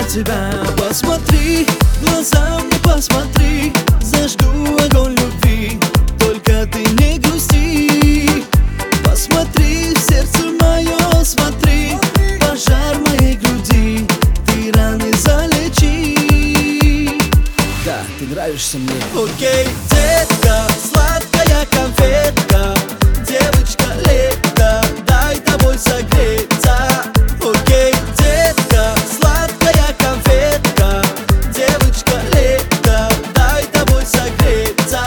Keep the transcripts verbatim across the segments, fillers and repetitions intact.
тебя. Посмотри, в глаза мне посмотри, зажгу огонь любви, только ты не грусти. Посмотри в сердце мое, смотри, пожар моей груди, ты раны залечи. Да, ты нравишься мне. Окей, детка, сладкая конфетка, девочка лето, дай тобой согреться. Окей, детка, сладкая конфетка, девочка лето, дай тобой согреться.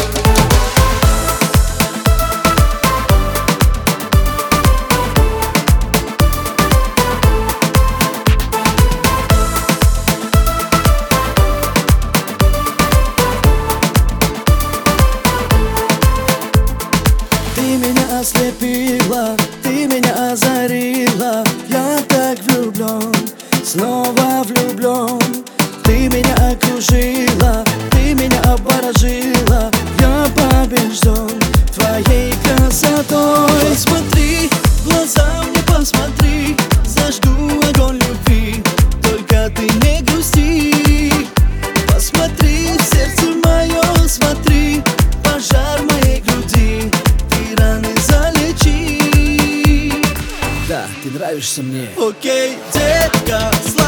Ты меня ослепила, ты меня озарила, я так влюблен, снова влюблен. Ты меня окружила, ты меня обворожила, я побежден твоей красотой. Посмотри, в глаза мне посмотри, зажгу огонь любви, только ты не грусти. Посмотри в сердце мое, смотри, пожар моей груди, раны залечи. Да, ты нравишься мне. Окей, детка,